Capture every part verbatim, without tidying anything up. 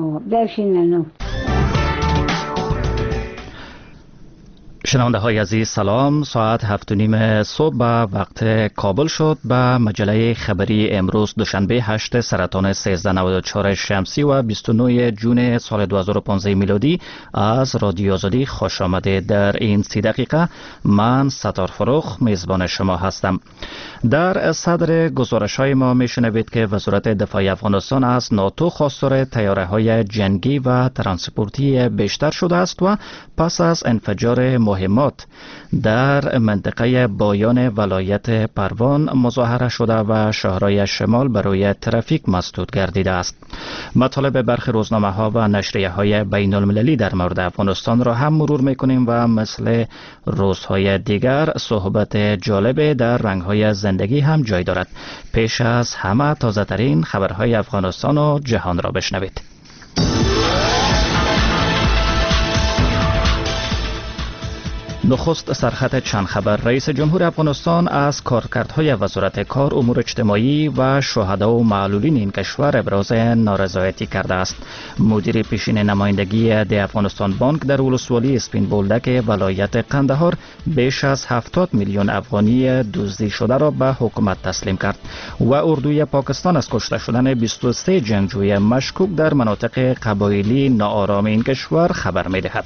بشینن. شنونده های عزیز سلام. ساعت هفت و نیم صبح به وقت کابل شد. به مجله خبری امروز دوشنبه هشت سرطان سیزده نود و چهار شمسی و بیست و نه جون سال دو هزار و پانزده میلادی از رادیو آزادی خوش آمده. در این سی دقیقه من ستار فروخ میزبان شما هستم. در صدر گزارش های ما میشنوید که وزارت دفاع افغانستان از ناتو خواستار طیاره های جنگی و ترانسپورتی بیشتر شده است و پس از انفجار مهمات در منطقه بایان ولایت پروان مظاهره شده و شهرهای شمال برای ترافیک مسدود گردیده است. مطالب برخی روزنامه ها و نشریه های بین المللی در مورد افغانستان را هم مرور میکنیم و مثل روزهای دیگر صحبت جالب در رنگ های زندگی هم جای دارد. پیش از همه تازه ترین خبرهای افغانستان و جهان را بشنوید. نخست سرخط چند خبر. رئیس جمهور افغانستان از کارکردهای وزارت کار، امور اجتماعی و شهدا و معلولین این کشور ابراز نارضایتی کرده است. مدیر پیشین نمایندگی دی افغانستان بانک در ولسوالی اسپین بولدک ولایت قندهار بیش از هفتاد میلیون افغانی دزدی شده را به حکومت تسلیم کرد و اردوی پاکستان از کشته شدن بیست و سه جنگجوی مشکوک در مناطق قبایلی ناآرام این کشور خبر می‌دهد.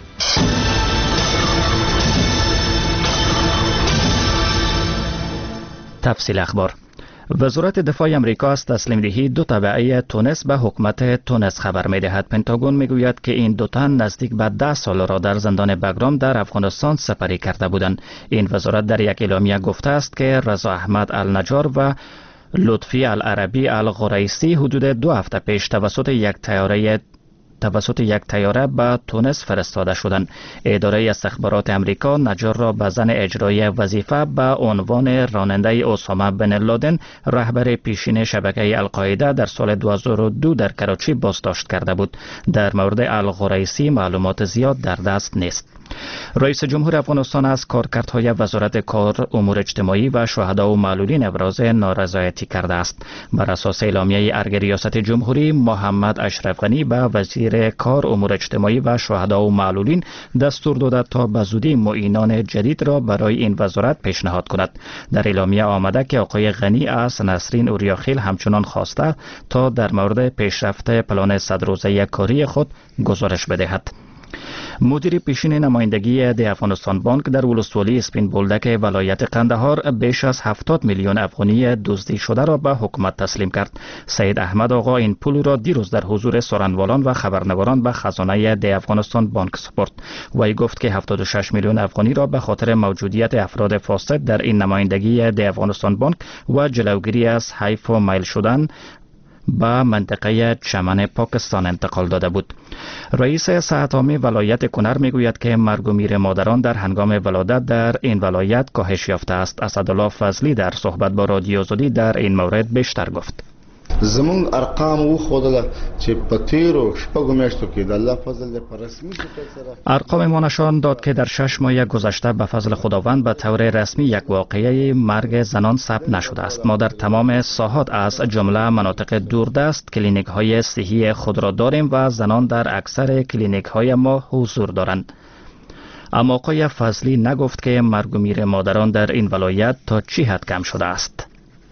تفصیل اخبار. وزارت دفاع امریکا از تسلیم دهی دو طبعه تونس به حکومت تونس خبر می دهد. پنتاگون می گوید که این دو تن نزدیک به ده سال را در زندان بگرام در افغانستان سپری کرده بودند. این وزارت در یک اعلامیه گفته است که رضا احمد النجار و لطفی العربی الغریسی حدود دو هفته پیش توسط یک طیاره توسط یک طیاره به تونس فرستاده شدند. اداره استخبارات امریکا نجار را به زن اجرای وظیفه به عنوان راننده اسامه بن لادن، رهبر پیشین شبکه القاعده، در سال دو هزار و دو در کراچی بازداشت کرده بود. در مورد الغریسی معلومات زیاد در دست نیست. رئیس جمهور افغانستان از کارکردهای وزارت کار، امور اجتماعی و شهدا و معلولین ابراز نارضایتی کرده است. بر اساس اعلامیه ارگ ریاست جمهوری، محمد اشرف غنی به وزیر کار، امور اجتماعی و شهدا و معلولین دستور داده تا به زودی معینان جدید را برای این وزارت پیشنهاد کند. در اعلامیه آمده که آقای غنی از نسرین اوریاخیل همچنان خواسته تا در مورد پیشرفت پلان صد روزه کاری خود گزارش بدهد. مدیر پیشین نمایندگی دی افغانستان بانک در ولسوالی اسپین بولدک ولایت قندهار بیش از هفتاد میلیون افغانی دزدی شده را به حکومت تسلیم کرد. سید احمد آقا این پول را دیروز در حضور سخنرانان و خبرنگاران به خزانه دی افغانستان بانک سپرد. وی گفت که هفتاد و شش میلیون افغانی را به خاطر موجودیت افراد فاسد در این نمایندگی دی افغانستان بانک و جلوگیری از حیف و میل شدن به منطقه چمن پاکستان انتقال داده بود. رئیس صحت عامه ولایت کنر میگوید که مرگ و میر مادران در هنگام ولادت در این ولایت کاهش یافته است. اسدالله فضلی در صحبت با رادیو آزادی در این مورد بیشتر گفت. زمون ارقام و خودله چه پتیرو شپږو میاشتو کې د الله فضل په رسمي ارقام ما نشان داد که در شش ماه گذشته به فضل خداوند به طور رسمی یک واقعه مرگ زنان ثبت نشده است. ما در تمام ساحات از جمله مناطق دوردست کلینیک های صحی خود را داریم و زنان در اکثر کلینیک های ما حضور دارند. اما آقای فضلی نگفت که مرگ و میر مادران در این ولایت تا چی حد کم شده است.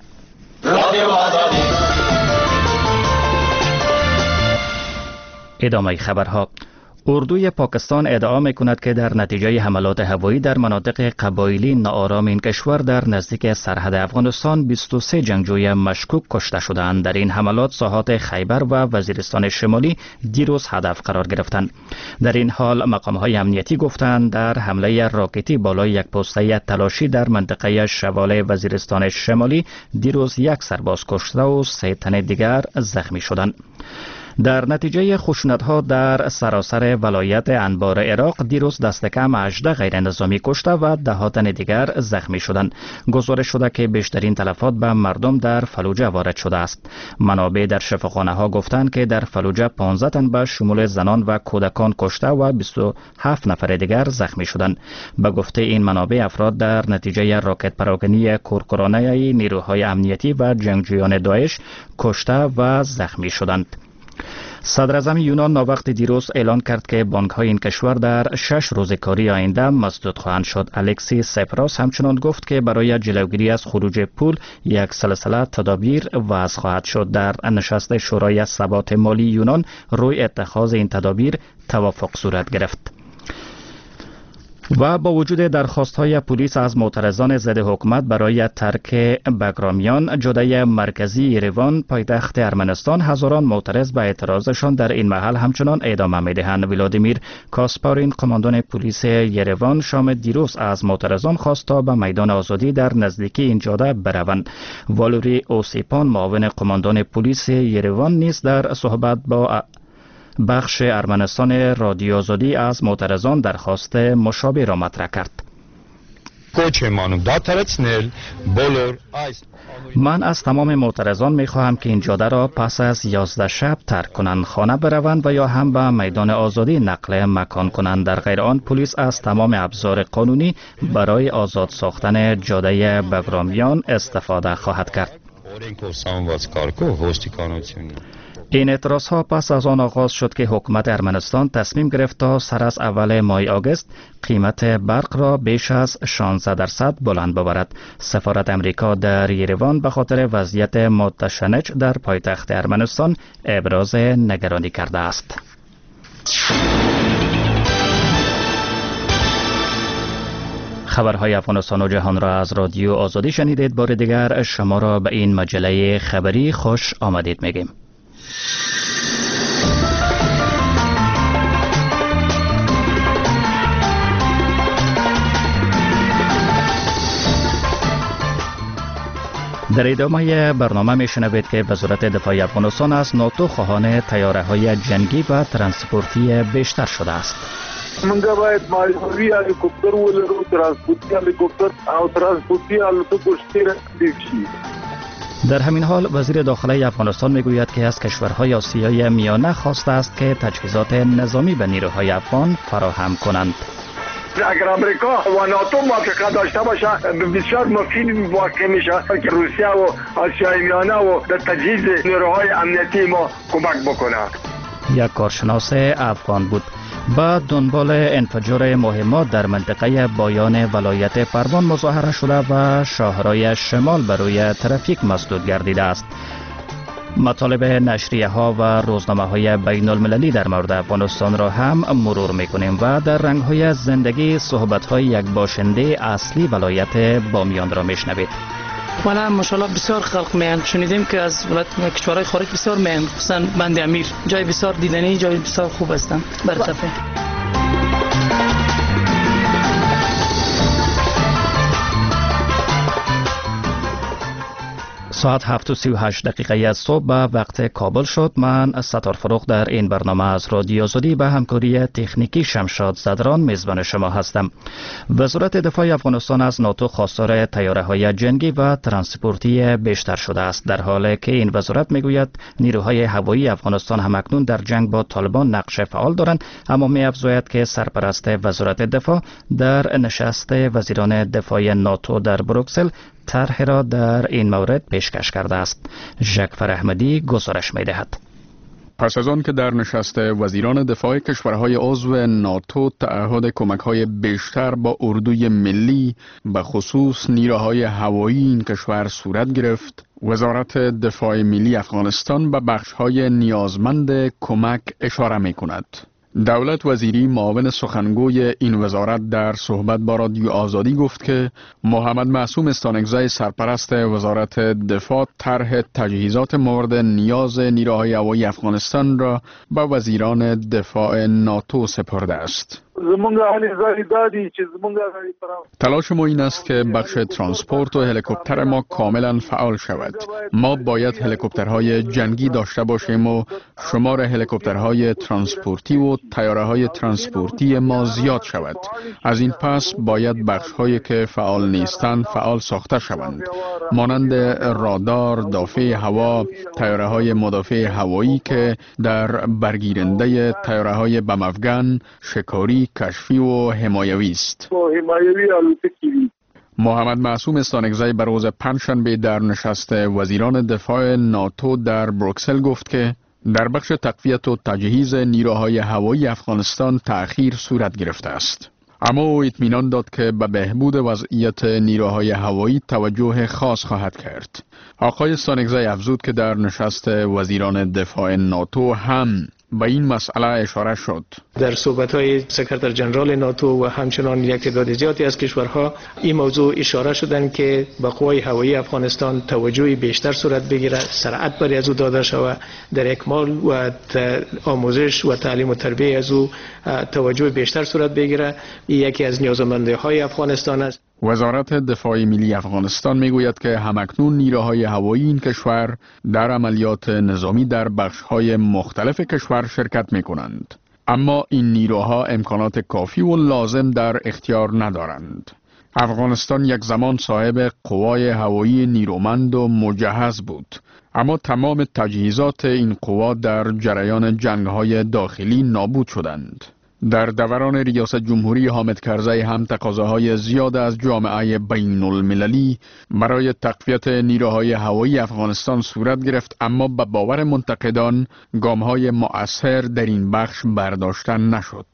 ادامه خبرها. اردوی پاکستان ادعا میکند که در نتیجه حملات هوایی در مناطق قبایلی ناآرام این کشور در نزدیک سرحد افغانستان بیست و سه جنگجوی مشکوک کشته شدند. در این حملات ساحات خیبر و وزیرستان شمالی دیروز هدف قرار گرفتند. در این حال مقام‌های امنیتی گفتند در حمله راکتی بالای یک پسته تلاشی در منطقه شمال وزیرستان شمالی دیروز یک سرباز کشته و سه تن دیگر زخمی شدند. در نتیجه خشونت‌ها در سراسر ولایت انبار عراق دیروز دست کم هجده غیر نظامی کشته و ده ها تن دیگر زخمی شدند. گزارش شده که بیشترین تلفات به مردم در فلوجه وارد شده است. منابع در شفاخانه‌ها گفتند که در فلوجه پانزده تن به شمول زنان و کودکان کشته و بیست و هفت نفر دیگر زخمی شدند. به گفته این منابع افراد در نتیجه راکت پراکنی کورکورانه نیروهای امنیتی و جنگجویان داعش کشته و زخمی شدند. صدر اعظم یونان ناوقت دیروز اعلان کرد که بانک های این کشور در شش روز کاری آینده مسدود خواهند شد. الکسی سپراس همچنان گفت که برای جلوگیری از خروج پول یک سلسله تدابیر وضع خواهد شد. در نشست شورای ثبات مالی یونان روی اتخاذ این تدابیر توافق صورت گرفت. و با وجود درخواست‌های پلیس از معترضان ضد حکومت برای ترک بگرامیان جاده مرکزی یریوان پایتخت ارمنستان، هزاران معترض به اعتراضشان در این محل همچنان ادامه می‌دهند. ولادیمیر کاسپارین قماندان پلیس یریوان شام دیروز از معترضان خواست تا به میدان آزادی در نزدیکی این جاده بروند. والوری اوسیپان معاون قماندان پلیس یریوان نیز در صحبت با بخش ارمنستان رادیو آزادی از معترضان درخواست مشابه را مطرح کرد. من از تمام معترضان می خواهم که این جاده را پس از یازده شب ترک کنند، خانه بروند و یا هم به میدان آزادی نقل مکان کنند. در غیر آن پلیس از تمام ابزار قانونی برای آزاد ساختن جاده بگرامیان استفاده خواهد کرد. این اعتراض ها پس از آن آغاز شد که حکومت ارمنستان تصمیم گرفت تا سر از اول ماه آگوست قیمت برق را بیش از شانزده درصد بلند ببرد. سفارت امریکا در یریوان به خاطر وضعیت متشنج در پایتخت ارمنستان ابراز نگرانی کرده است. خبرهای افغانستان و جهان را از رادیو آزادی شنیدید. بار دیگر شما را به این مجله خبری خوش آمدید میگیم. در ادامه برنامه میشنوید که وزارت دفاع افغانستان از ناتو خواهان طیاره های جنگی و ترانسپورتی بیشتر شده است. منگا باید مالیوی هلیکوپتر ولرو، ترانسپورتی هلیکوپتر او ترانسپورتی هلیکوپتر شتیر دیوشی. در همین حال وزیر داخله افغانستان میگوید که از کشورهای آسیای میانه خواسته است که تجهیزات نظامی به نیروهای افغان فراهم کنند. اگر امریکا و ناتو موافقت داشته باشه بسیار مفید واقع میشه که روسیه و آسیای میانه و در تجهیز نیروهای امنیتی ما کمک بکنه. یک کارشناس افغان بود. با دنبال انفجار مهمات در منطقه بایان ولایت پروان مظاهره شده و شاهرای شمال برای ترافیک مسدود گردیده است. مطالب نشریه ها و روزنامه های بین المللی در مورد افغانستان را هم مرور میکنیم و در رنگ های زندگی صحبت های یک باشنده اصلی ولایت بامیان را میشنوید. والا ماشاءالله بسیار خلق میان، شنیدیم که از ولایت کشورهای خارج بسیار میان، خصوصا بند امیر جای بسیار دیدنی، جای بسیار خوب هستند برطرفه. ساعت هفت و سی و هشت دقیقه از صبح به وقت کابل شد. من ستار فروغ در این برنامه از رادیو آزادی به همکاری تکنیکی شمشاد زدران میزبان شما هستم. وزارت دفاع افغانستان از ناتو خواستار طیاره های جنگی و ترانسپورتی بیشتر شده است، در حالی که این وزارت میگوید نیروهای هوایی افغانستان همکنون در جنگ با طالبان نقش فعال دارند، اما می‌افزاید که سرپرست وزارت دفاع در نشست وزیران دفاع ناتو در بروکسل طرح را در این مورد پیشکش کرده است. ژاکفر احمدی گزارش می‌دهد. پس از آن که در نشست وزیران دفاع کشورهای عضو ناتو تعهد کمک‌های بیشتر با اردوی ملی به خصوص نیروهای هوایی این کشور صورت گرفت، وزارت دفاع ملی افغانستان به بخش‌های نیازمند کمک اشاره می‌کند. دولت وزیری معاون سخنگوی این وزارت در صحبت با رادیو آزادی گفت که محمد معصوم استانکزی سرپرست وزارت دفاع طرح تجهیزات مورد نیاز نیروهای هوایی افغانستان را به وزیران دفاع ناتو سپرده است. تلاش ما این است که بخش ترانسپورت و هلیکوپتر ما کاملا فعال شود. ما باید هلیکوپترهای جنگی داشته باشیم و شمار هلیکوپترهای ترانسپورتی و طیاره‌های ترانسپورتی ما زیاد شود. از این پس باید بخش‌هایی که فعال نیستند فعال ساخته شوند، مانند رادار، دافع هوا، طیاره‌های مدافع هوایی که در برگیرنده طیاره‌های بم افغان، شکاری، کشفی و حمایوی است. محمد معصوم استانکزی بر روز پنجشنبه در نشست وزیران دفاع ناتو در بروکسل گفت که در بخش تقویت و تجهیز نیروهای هوایی افغانستان تأخیر صورت گرفته است. اما او اطمینان داد که به بهبود وضعیت نیروهای هوایی توجه خاص خواهد کرد. آقای سانگزی افزود که در نشست وزیران دفاع ناتو هم به این مسئله اشاره شد. در صحبت‌های سکرتر جنرال ناتو و همچنان یک تعداد زیادی از کشورها این موضوع اشاره شدند که به قوای هوایی افغانستان توجه بیشتر صورت بگیره، سرعت برای از او داده شود، در اکمال و آموزش و تعلیم و تربیت از او توجه بیشتر صورت بگیره. یکی از نیازمندی‌های افغانستان است. وزارت دفاع ملی افغانستان میگوید که همکنون نیروهای هوایی این کشور در عملیات نظامی در بخش‌های مختلف کشور شرکت می‌کنند، اما این نیروها امکانات کافی و لازم در اختیار ندارند. افغانستان یک زمان صاحب قوای هوایی نیرومند و مجهز بود، اما تمام تجهیزات این قوا در جریان جنگ‌های داخلی نابود شدند. در دوران ریاست جمهوری حامد کرزی هم تقاضاهای زیاد از جامعه بین المللی برای تقویت نیروهای هوایی افغانستان صورت گرفت، اما به باور منتقدان گام‌های مؤثر در این بخش برداشته نشد.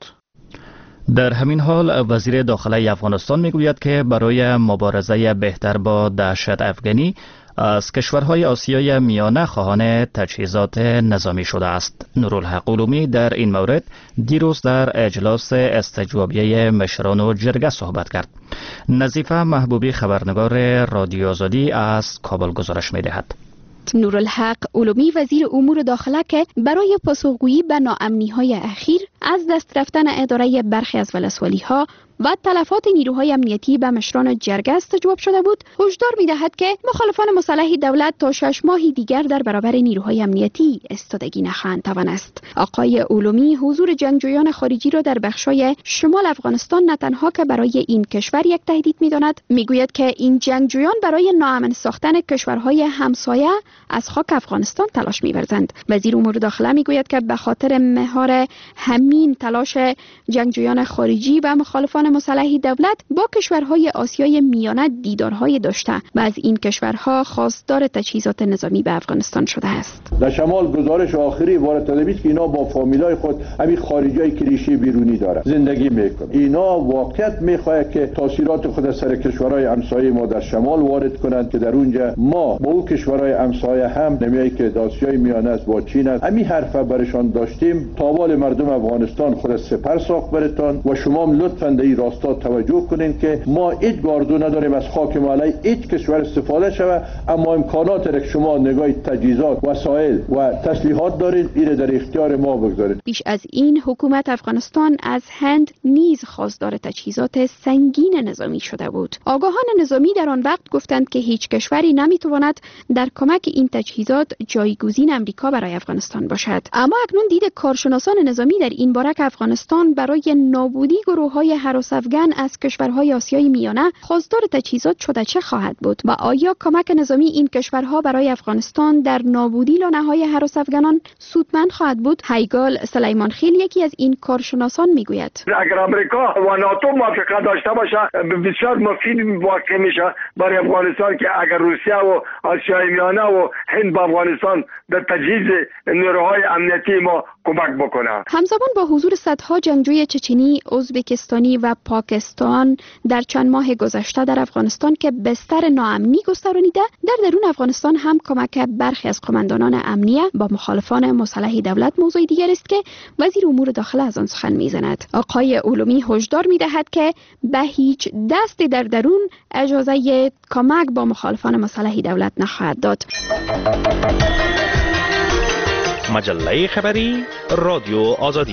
در همین حال وزیر داخلی افغانستان میگوید که برای مبارزه بهتر با دهشت افغانی از کشورهای آسیای میانه خواهان تجهیزات نظامی شده است. نورالحق علومی در این مورد دیروز در اجلاس استجوابیه مشران و جرگه صحبت کرد. نظیفه محبوبی خبرنگار رادیو آزادی از کابل گزارش می‌دهد. نورالحق علومی وزیر امور داخله که برای پاسخگویی به ناامنی‌های اخیر از دست رفتن اداره برخی از ولسوالی‌ها و تلفات نیروهای امنیتی به مشران جرگه استجواب شده بود، هشدار می‌دهد که مخالفان مسلح دولت تا شش ماهی دیگر در برابر نیروهای امنیتی استادگی نخواهند توانست. آقای علومی حضور جنگجویان خارجی را در بخشای شمال افغانستان نه تنها که برای این کشور یک تهدید می‌داند، می‌گوید که این جنگجویان برای ناامن ساختن کشورهای همسایه از خاک افغانستان تلاش می‌ورزند. وزیر امور داخله می‌گوید که به خاطر مهار همین تلاش جنگجویان خارجی و مخالفان مسلح دولت با کشورهای آسیای میانه دیدارهای داشته و از این کشورها خواستار تجهیزات نظامی به افغانستان شده است. در شمال گزارش آخری وارد شده است که اینا با فامیلای خود همین خارجای کلیشه بیرونی داره زندگی میکنه. اینا واقعیت میخواد که تاثیرات خود سر کشورهای همسایه ما در شمال وارد کنند که در اونجا ما با او کشورهای همسایه هم نمیایی که آسیای میانه است با چین است همین حرف برشان داشتیم. تاوال مردم افغانستان خود سپر ساخت برتان و شما هم لطفاً در راستا توجه کنین که ما هیچ گاردو نداریم از خاک ما علی هیچ کشور استفاده شود، اما امکانات را که شما نگاه تجهیزات وسایل و تسلیحات دارید این در اختیار ما بگذارید. بیش از این حکومت افغانستان از هند نیز خواستار تجهیزات سنگین نظامی شده بود. آگاهان نظامی در آن وقت گفتند که هیچ کشوری نمیتواند در کمک این تجهیزات جایگزین امریکا برای افغانستان باشد. اما اکنون دید کارشناسان نظامی در این باره که افغانستان برای نابودی گروه‌های هراس افغان از کشورهای آسیای میانه خواستار تجهیزات شده چه خواهد بود و آیا کمک نظامی این کشورها برای افغانستان در نابودی لانه‌های هراس افغانان سودمند خواهد بود؟ هیگال سلیمان خیل یکی از این کارشناسان میگوید اگر آمریکا و ناتو موافقت داشته باشه بسیار مفید واقع میشه برای افغانستان که اگر روسیه و آسیای میانه و هند به افغانستان در تجهیز نیروهای امنیتی ما کمک بکنه. همزمان با حضور صدها جنگجوی چچنی، ازبکستانی و پاکستان در چند ماه گذشته در افغانستان که بستر ناامنی گسترانیده، در درون افغانستان هم کمک برخی از قماندانان امنیه با مخالفان مسلح دولت موضوع دیگر است که وزیر امور داخله از آن سخن میزند. آقای علومی هشدار میدهد که به هیچ دست در درون اجازه کمک با مخالفان مسلح دولت نخواهد داد. مجله خبری رادیو آزادی.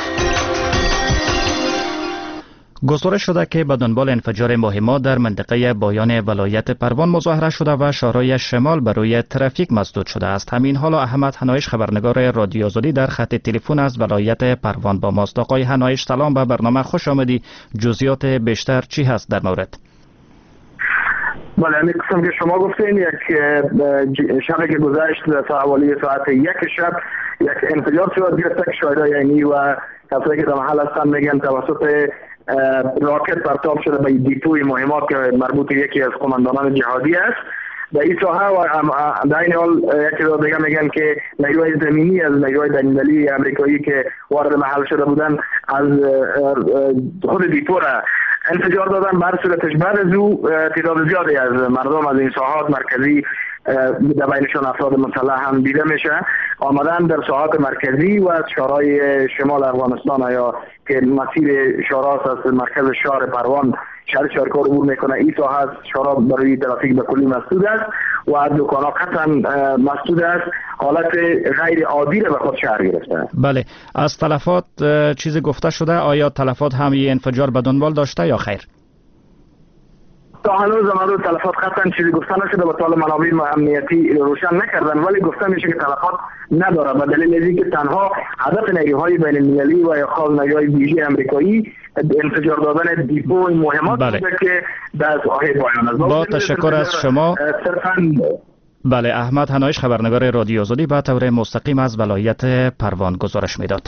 گزارش شده که به دنبال انفجار مهمات در منطقه بایان ولایت پروان مظاهره شده و شارع شمال برای ترافیک مسدود شده است. همین حال احمد حنایش خبرنگار رادیو آزادی در خط تلفن از ولایت پروان با ماست. آقای حنایش سلام به برنامه، خوش آمدی. جزئیات بیشتر چی هست در مورد؟ بله، همین قسم که شما گفتین یک شب که گذشت تا حوالی ساعت یک شب یک انفجار صورت گرفت که شاهدای عینی و کسایی که در محل هستن میگن توسط راکت پرتاب شده به دیپوی مهمات که مربوط یکی از قماندانان جهادی است در این ساحه و در این حال یک دیگه میگن که نیروهای زمینی از نیروهای بین‌المللی امریکایی که وارد محل شده بودن از خود دیپو را انفجار دادن. بر صورتش بعد از او تعداد زیادی از مردم از این ساحات مرکزی در بینشان افراد مسلح هم دیده میشه آمدن در ساحات مرکزی و شهرهای شمال افغانستان یا که مسیر شهرهاست از مرکز شهر پروان شهر شارکار عبور میکنه. این ساحه شهرها برای ترافیک به کلی مسدود است و دکان‌ها قطعا مسدود است. حالت غیر عادی را به خود شهر گرفته. بله، از تلفات چیزی گفته شده؟ آیا تلفات هم یه انفجار به دنبال داشته یا خیر؟ تا هنوز زمان تلفات قطعا چیزی گفته نشده و طال منابع امنیتی روشن نکردن، ولی گفته میشه که تلفات نداره به دلیل از اینکه تنها هدف نیروهای بین المللی و یا خاص نیروهای ویژه امریکایی انفجار دادن دیپو مهمات بله. بوده که در ساحه پایان است. با تشکر از شما. بله، احمد هنایش خبرنگار رادیو آزادی به طور مستقیم از ولایت پروان گزارش میداد.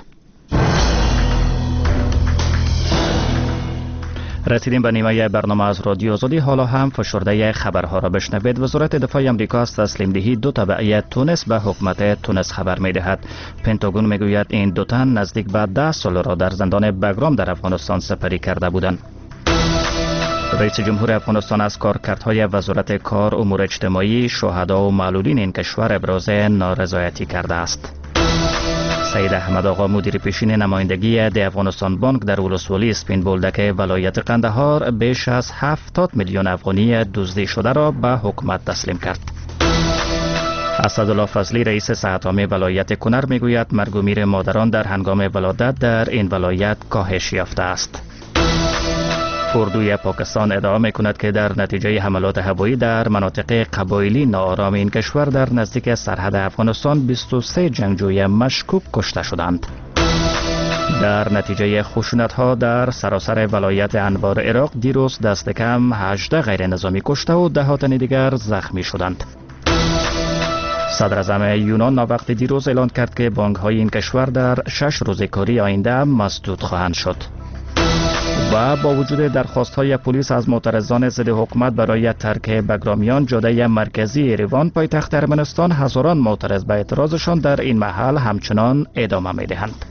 رسیدیم به نیمه برنامه از رادیو آزادی. حالا هم فشرده خبرها را بشنوید. وزارت دفاع آمریکا از تسلیم دهی دو تبعه تونس به حکومت تونس خبر می دهد. پنتاگون می گوید این دو تن نزدیک به ده سال را در زندان بگرام در افغانستان سپری کرده بودند. رئیس جمهور افغانستان از کارکردهای وزارت کار، امور اجتماعی، شهدا و معلولین این کشور ابراز نارضایتی کرده است. سید احمد آقا مدیر پیشین نمایندگی ده افغانستان بانک در ولسوالی اسپین بولدک ولایت قندهار بیش از هفتاد میلیون افغانی دزدی شده را به حکومت تسلیم کرد. اسدالله فضلی رئیس صحت عامه ولایت کنر میگوید مرگ و میر مادران در هنگام ولادت در این ولایت کاهش یافته است. اردوی پاکستان ادعا میکند که در نتیجه حملات هوایی در مناطق قبایلی ناآرام این کشور در نزدیک سرحد افغانستان بیست و سه جنگجوی مشکوک کشته شدند. در نتیجه خشونت‌ها در سراسر ولایت انبار عراق دیروز دست کم هجده غیر نظامی کشته و ده تن دیگر زخمی شدند. صدر اعظم یونان وقت دیروز اعلان کرد که بانک‌های این کشور در شش روز کاری آینده مسدود خواهند شد. و با وجود درخواست‌های پلیس از معترضان ضد حکومت برای ترک بگرامیان جاده مرکزی اریوان پایتخت ارمنستان، هزاران معترض به اعتراضشان در این محل همچنان ادامه می‌دهند.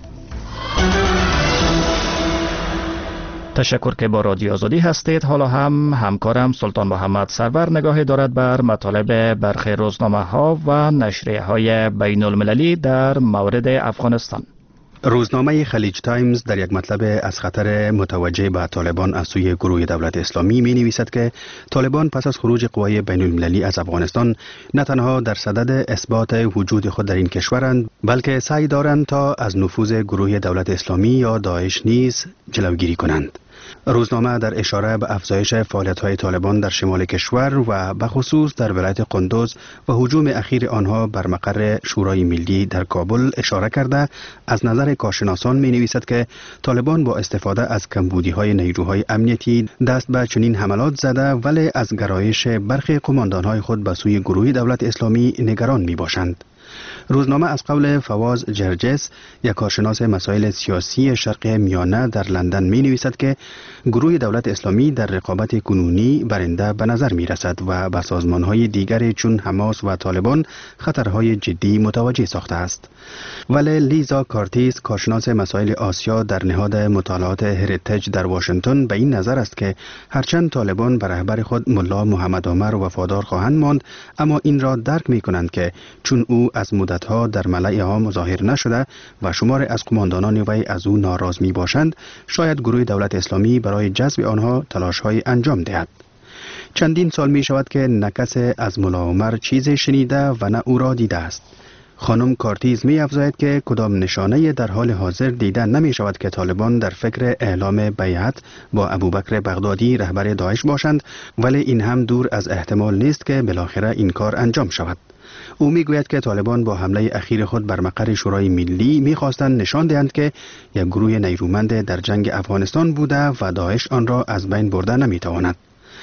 تشکر که با رادیو آزادی هستید. حالا هم همکارم سلطان محمد سرور نگاهی دارد بر مطالب برخی روزنامه‌ها و نشریه‌های بین المللی در مورد افغانستان. روزنامه خلیج تایمز در یک مطلب از خطر متوجه به طالبان از سوی گروه دولت اسلامی می نویسد که طالبان پس از خروج قوای بین المللی از افغانستان نه تنها در صدد اثبات وجود خود در این کشورند، بلکه سعی دارند تا از نفوذ گروه دولت اسلامی یا داعش نیز جلوگیری کنند. روزنامه در اشاره به افزایش فعالیت‌های طالبان در شمال کشور و به خصوص در ولایت قندوز و هجوم اخیر آنها بر مقر شورای ملی در کابل اشاره کرده از نظر کارشناسان می‌نویسد که طالبان با استفاده از کمبودی‌های نیروهای امنیتی دست به چنین حملات زده، ولی از گرایش برخی قماندان‌های خود به سوی گروه دولت اسلامی نگران می‌باشند. روزنامه از قول فواز جرجس، یک کارشناس مسائل سیاسی شرق میانه در لندن می نویسد که گروه دولت اسلامی در رقابت کنونی برنده به نظر می رسد و به سازمانهای دیگر چون حماس و طالبان خطرهای جدی متوجه ساخته است. ولی لیزا کارتیس، کارشناس مسائل آسیا در نهاد مطالعات هریتج در واشنگتن، به این نظر است که هرچند طالبان به رهبر خود ملا محمد عمر وفادار خواهند ماند، اما این را درک می کنند که چون او از مدتها در ملأ عام ظاهر نشده و شمار از قماندانان وی از او ناراض می باشند، شاید گروه دولت اسلامی برای جذب آنها تلاش‌های انجام دهد. چندین سال می شود که نه کس از ملا عمر چیزی شنیده و نه او را دیده است. خانم کارتیز می افزاید که کدام نشانه در حال حاضر دیده نمی شود که طالبان در فکر اعلام بیعت با ابوبکر بغدادی رهبر داعش باشند، ولی این هم دور از احتمال نیست که بالاخره این کار انجام شود. او میگوید که طالبان با حمله اخیر خود بر مقر شورای ملی میخواستند نشان دهند که یک گروه نیرومند در جنگ افغانستان بوده و داعش آن را از بین برده نمیتواند.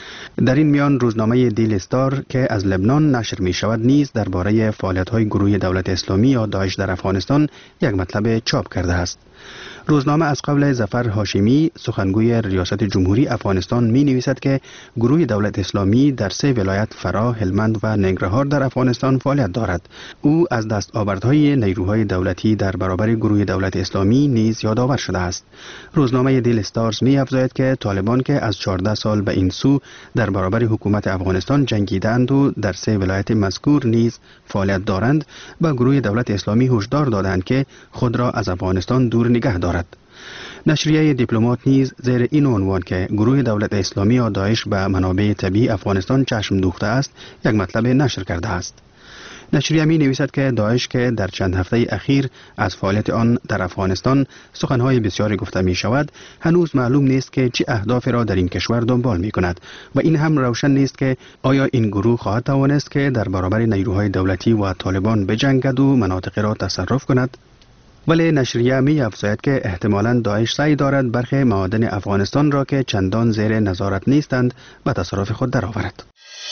در این میان روزنامه دیل استار که از لبنان نشر می شود نیز درباره فعالیت‌های گروه دولت اسلامی یا داعش در افغانستان یک مطلب چاپ کرده است. روزنامه از قول ظفر هاشمی سخنگوی ریاست جمهوری افغانستان می نویسد که گروه دولت اسلامی در سه ولایت فرا، هلمند و ننگرهار در افغانستان فعالیت دارد. او از دستاوردهای نیروهای دولتی در برابر گروه دولت اسلامی نیز یادآور شده است. روزنامه دیل استارز می افزاید که طالبان که از چهارده سال به این سو در برابر حکومت افغانستان جنگیدند و در سه ولایت مذکور نیز فعالیت دارند، به گروه دولت اسلامی هشدار دادند که خود را از افغانستان دور نگه دارد. نشریه دیپلمات نیز زیر این عنوان که گروه دولت اسلامی یا داعش به منابع طبیعی افغانستان چشم دوخته است، یک مطلب نشر کرده است. نشریه می نویسد که داعش که در چند هفته اخیر از فعالیت آن در افغانستان سخنهای بسیاری گفته می شود، هنوز معلوم نیست که چه اهدافی را در این کشور دنبال می کند و این هم روشن نیست که آیا این گروه خواهد توانست که در برابر نیروهای دولتی و طالبان بجنگد و مناطق را تصرف کند. ولی نشریه می افزاید که احتمالاً داعش سعی دارد برخی معادن افغانستان را که چندان زیر نظارت نیستند به تصرف خود درآورد.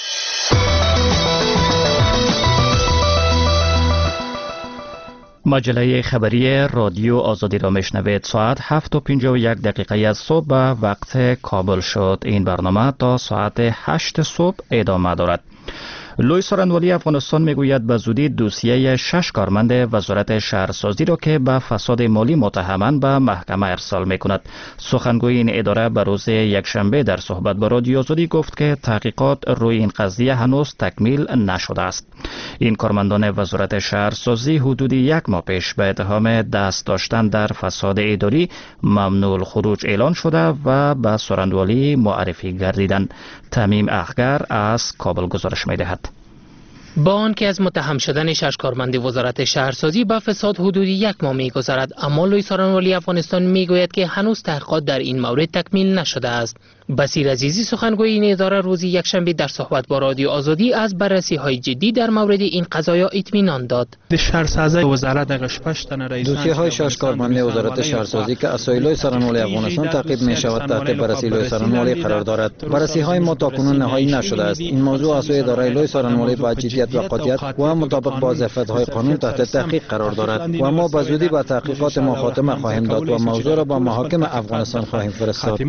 مجله خبری رادیو آزادی را میشنوید. ساعت هفت و پنجاه و یک دقیقه از صبح به وقت کابل شد. این برنامه تا ساعت هشت صبح ادامه دارد. لوی سارنوالی افغانستان میگوید به زودی دوسیه شش کارمند وزارت شهرسازی را که به فساد مالی متهمند به محکمه ارسال میکند. سخنگوی این اداره به روز یکشنبه در صحبت با رادیو آزادی گفت که تحقیقات روی این قضیه هنوز تکمیل نشده است. این کارمندان وزارت شهرسازی حدود یک ماه پیش به اتهام دست داشتن در فساد اداری ممنوع الخروج اعلان شده و به سارنوالی معرفی گردیدند. تمیم اخگر از کابل گزارش میدهد. با آنکه از متهم شدن شش کارمند وزارت شهرسازی به فساد حدود یک ماه می‌گذرد، اما لوی سارنوالی افغانستان میگوید که هنوز تحقیقات در این مورد تکمیل نشده است. بصیر عزیزی سخنگوی این اداره روز یکشنبه در صحبت با رادیو آزادی از بررسی‌های جدی در مورد این قضایا اطمینان داد. شهرسازی وزارت دوسیه های شش کارمند وزارت شهرسازی که از لوی سارنوالی افغانستان تعقیب می‌شود تحت بررسی لوی سارنوالی قرار دارد. بررسی‌های ما تاکنون نهایی نشده است. این موضوع از سوی اداره لوی سارنوالی با جدیت و قاطعیت و مطابق با ظرفیت‌های قانون تحت تحقیق قرار دارد و ما به زودی به تحقیقات ما خاتمه خواهیم داد و موضوع را به محاکم افغانستان خواهیم فرستاد.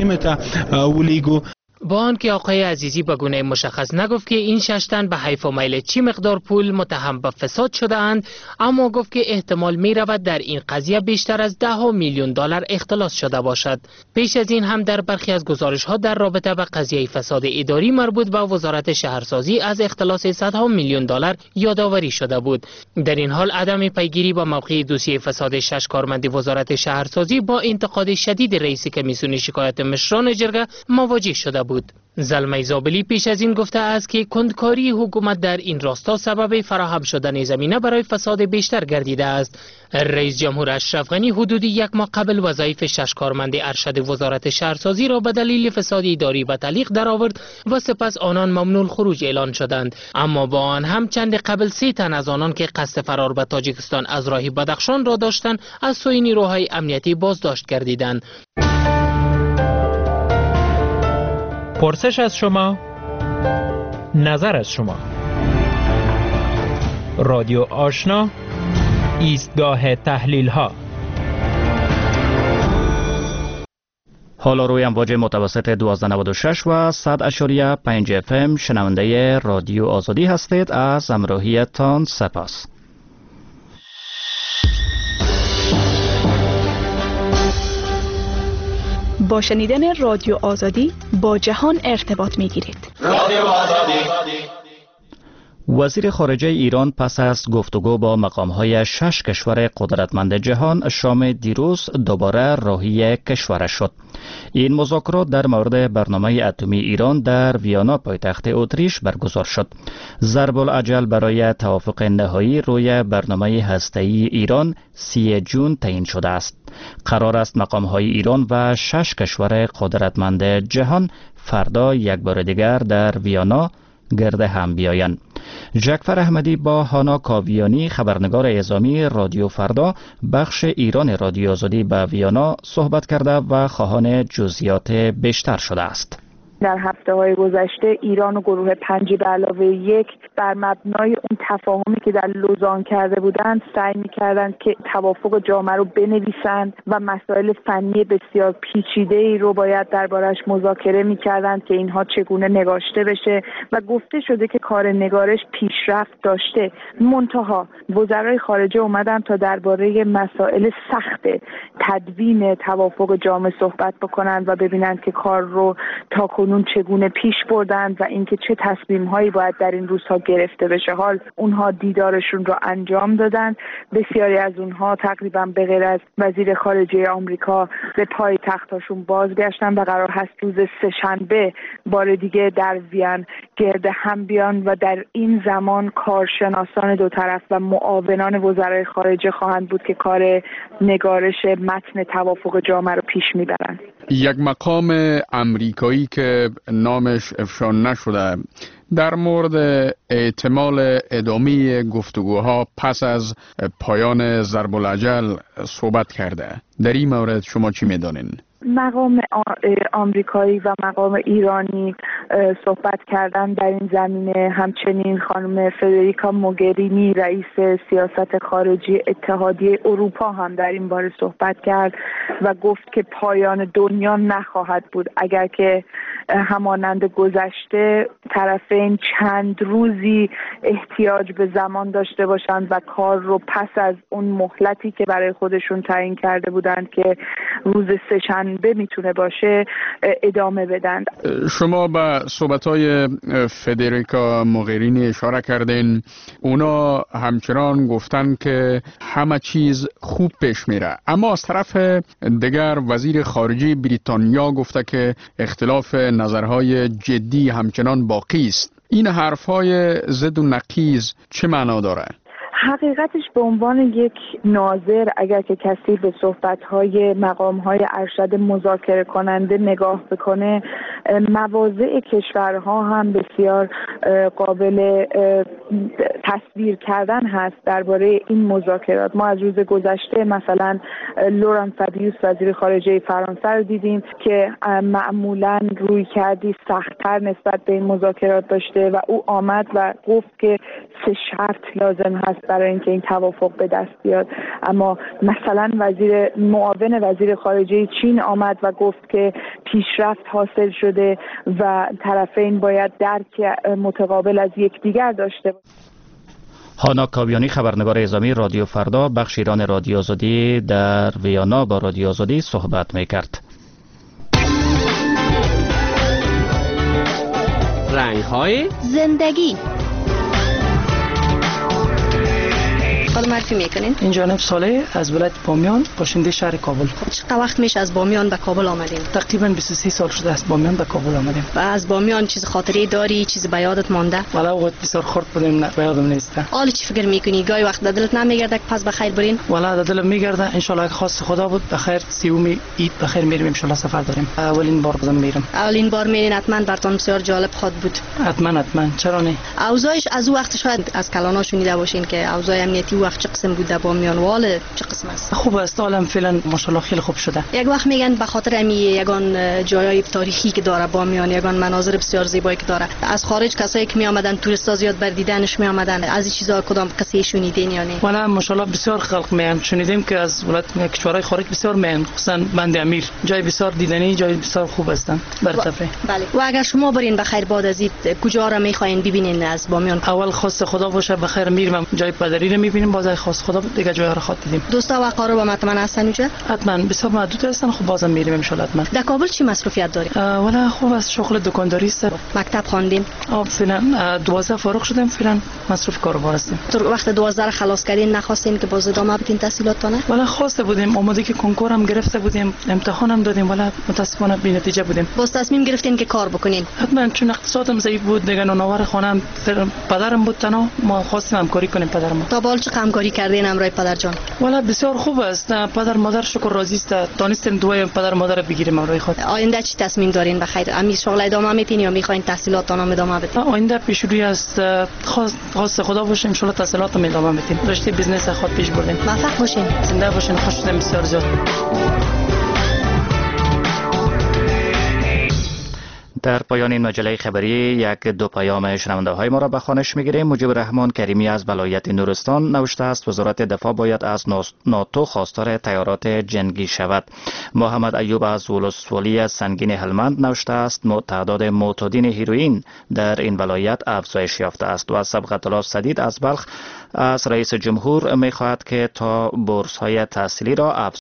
با آنکه آقای عزیزی به گونه مشخص نگفت که این شش تن به حیف و میل چی مقدار پول متهم به فساد شده اند، اما گفت که احتمال می رود در این قضیه بیشتر از ده میلیون دلار اختلاس شده باشد. پیش از این هم در برخی از گزارش ها در رابطه با قضیه فساد اداری مربوط به وزارت شهرسازی از اختلاس صدها میلیون دلار یادآوری شده بود. در این حال عدم پیگیری با موقع دوسیه فساد شش کارمند وزارت شهرسازی با انتقاد شدید رئیس کمیسیون شکایت مشران جرگه مواجه شده بود. زلمه زابلی پیش از این گفته است که کندکاری حکومت در این راستا سبب فراهم شدن زمینه برای فساد بیشتر گردیده است. رئیس جمهور اشرف غنی حدود یک ماه قبل وظایف شش کارمند ارشد وزارت شهرسازی را به دلیل فساد اداری به تعلیق درآورد و سپس آنان ممنوع خروج اعلان شدند، اما با آن هم چند قبل سه تن از آنان که قصد فرار به تاجیکستان از راه بدخشان را داشتند از سوی نیروهای امنیتی بازداشت گردیدند. پرسش از شما، نظر از شما. رادیو آشنا، ایستگاه تحلیل ها. حالا روی امواج متوسط دوازده نود و شش و صد اشاریه پنج اف ام شنونده رادیو آزادی هستید. از همراهیتان سپاس. با شنیدن رادیو آزادی با جهان ارتباط می گیرید. رادیو آزادی. وزیر خارجه ایران پس از گفتگو با مقام‌های شش کشور قدرتمند جهان شام دیروز دوباره راهی کشورش شد. این مذاکرات در مورد برنامه اتمی ایران در ویانا پایتخت اتریش برگزار شد. ضرب الاجل برای توافق نهایی روی برنامه هسته‌ای ایران سی جون تعیین شده است. قرار است مقام‌های ایران و شش کشور قدرتمند جهان فردا یک بار دیگر در ویانا گرد هم بیایند. جعفر احمدی با هانا کاویانی خبرنگار اعزامی رادیو فردا بخش ایران رادیو آزادی به ویانا صحبت کرده و خواهان جزئیات بیشتر شده است. در هفته های گذشته ایران و گروه پنج به علاوه یک بر مبنای اون تفاهمی که در لوزان کرده بودند سعی می‌کردند که توافق جامعه رو بنویسند و مسائل فنی بسیار پیچیده‌ای رو باید دربارش مذاکره می‌کردند که اینها چگونه نگاشته بشه و گفته شده که کار نگارش پیشرفت داشته. منتها وزرای خارجه اومدن تا درباره مسائل سخت تدوین توافق جامع صحبت بکنند و ببینند که کار رو تا کنون چگونه پیش بردند و اینکه چه تصمیم‌هایی باید در این روزها گرفته بشه. حال اونها دیدارشون رو انجام دادن. بسیاری از اونها تقریبا به غیر از وزیر خارجه آمریکا به پای تختاشون بازگشتن و قرار هست روز سه‌شنبه بار دیگه در وین گرد هم بیان و در این زمان کارشناسان دو طرف و معاونان وزرای خارجه خواهند بود که کار نگارش متن توافق جامع رو پیش میبرند. یک مقام امریکایی که نامش افشا نشده در مورد احتمال ادامه گفتگوها پس از پایان ضرب الاجل صحبت کرده. در این مورد شما چی میدانین؟ مقام آمریکایی و مقام ایرانی صحبت کردن در این زمینه. همچنین خانم فدریکا موگرینی رئیس سیاست خارجی اتحادیه اروپا هم در این باره صحبت کرد و گفت که پایان دنیا نخواهد بود اگر که همانند گذشته طرفین چند روزی احتیاج به زمان داشته باشند و کار رو پس از اون مهلتی که برای خودشون تعیین کرده بودند که روز سه‌شنبه میتونه باشه ادامه بدن. شما به صحبت‌های فدریکا موگرینی اشاره کردین. اونا همچنان گفتن که همه چیز خوب پیش میره، اما از طرف دیگر وزیر خارجه بریتانیا گفته که اختلاف نظرهای جدی همچنان باقی است. این حرفهای ضد و نقیض چه معنا داره؟ حقیقتش به عنوان یک ناظر اگر که کسی به صحبت‌های مقام‌های ارشد مذاکره کننده نگاه بکنه، مواضع کشورها هم بسیار قابل تصویر کردن هست درباره این مذاکرات. ما از روز گذشته مثلا لوران فابیوس وزیر خارجه فرانسه رو دیدیم که معمولاً روی کردی سخت‌تر نسبت به این مذاکرات داشته و او آمد و گفت که سه شرط لازم هست برای اینکه این توافق به دست بیاد. اما مثلا وزیر معاون وزیر خارجه چین آمد و گفت که پیشرفت حاصل شده و طرفین باید درک متقابل از یکدیگر داشته باشند. هانا کاویانی خبرنگار اعزامی رادیو فردا بخش ایران رادیو آزادی در ویانا با رادیو آزادی صحبت میکرد. رنگ‌های زندگی. حال معرفی میکنین؟ این جانب صالح از ولایت بامیان، باشنده شهر کابل. چقدر وقت میشه از بامیان به کابل آمدین؟ تقریبا بیست و سه سال شده از بامیان به کابل آمدیم. و از بامیان چیز خاطره داری؟ چیز به یادت مانده؟ والا وقت بسیار خرد بودیم، به یادم نیست. حالا چی فکر میکنی؟ گاهی وقت در دلت نمیگرده که پس بخیر برین؟ والا در دلم میگرده. ان شاء الله اگه خواست خدا بود بخیر سیوم عید بخیر میریم ان شاء الله. سفر داریم. اولین بار بازم میرم. اولین بار میرین، حتما براتون بسیار جالب خواهد بود. حتما حتما. چرا نه؟ اوضاعش از او وقت شاید از کلانا شنیده باشین که اوضاع امنیتی وقت چه قسم بود؟ بامیان واله چه قسم است؟ خوب است، عالم فعلا ماشاءالله خیلی خوب شده. یک وقت میگن به خاطر امی یگان جایای تاریخی که داره بامیان، یگان مناظر بسیار زیبایی که داره، از خارج کسایی که می آمدن توریستا زیاد بر دیدنش می آمدن. از این چیزا کدام قصه شنیدین یا نه؟ والا ماشاءالله بسیار خلق میان، شنیدیم که از ولایت کشورهای خارج بسیار میان، خصوصا بند امیر جای بسیار دیدنی، جای بسیار خوب هستن بر تفریح. بله. و اگر شما برین بخیر بعد از این کجا را میخواین ببینین از بامیان؟ اول خواست خدا باشه بخیر میرم جای پدری رو میبینیم، باز خواست خدا دیگه جای رو خاطر دیدیم. دوستا و قارب حتما هستن اونجا؟ حتما بسیار محدود هستن. خب بازم میریم ان شاء الله حتما. در کابل چی مصروفیت داری؟ والا خوب از شغل دکانداری است. مکتب خواندین؟ آ فعلا دوازده فارغ شدم، فعلا مصروف کاربار هستیم. تو وقت دوازده رو خلاص کردین نخواستین که باز ادامه بدین تحصیلاتتون؟ والا خواسته بودیم، آمادگی کنکور هم گرفته بودیم، امتحان هم دادیم، والا متاسفانه بی نتیجه بودیم. باز تصمیم گرفتین که کار بکنین؟ حتما چون اقتصادم ضعیف بود، دیگه نونوار خانم پدرم بود، تنها ما خواستیم همکاری کنیم پدرم. تا بال چه همکاری کردین همراه پدر جان؟ والا بسیار خوب است. پدر مادر شکر راضی است. دانستیم دوای پدر مادر رو بگیریم همراه خود. آینده چی تصمیم دارین بخیر؟ امی شغل ادامه میتین یا میخواین تحصیلاتتون رو ادامه بدین؟ آینده پیش روی است، خواست خواست خدا باشه ان شاء الله تحصیلاتم ادامه میدیم. رشته بیزنس خود پیش بردیم. موفق باشین. زنده باشین. خوش شدم بسیار زیاد. در پایان این مجله خبری یک دو پیام شنونده های ما را به خوانش میگیریم. مجیب رحمان کریمی از ولایت نورستان نوشته است وزارت دفاع باید از ناتو خواستار تیارات جنگی شود. محمد ایوب از ولسوالی سنگین هلمند نوشته است تعداد معتادین هیروئین در این ولایت افزایش یافته است. و سبقت الله سدید از بلخ از رئیس جمهور میخواهد که تا بورس های تحصیلی را افزایش